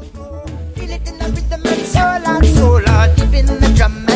Feel it in the rhythm and soul, Lord, deep in the drum.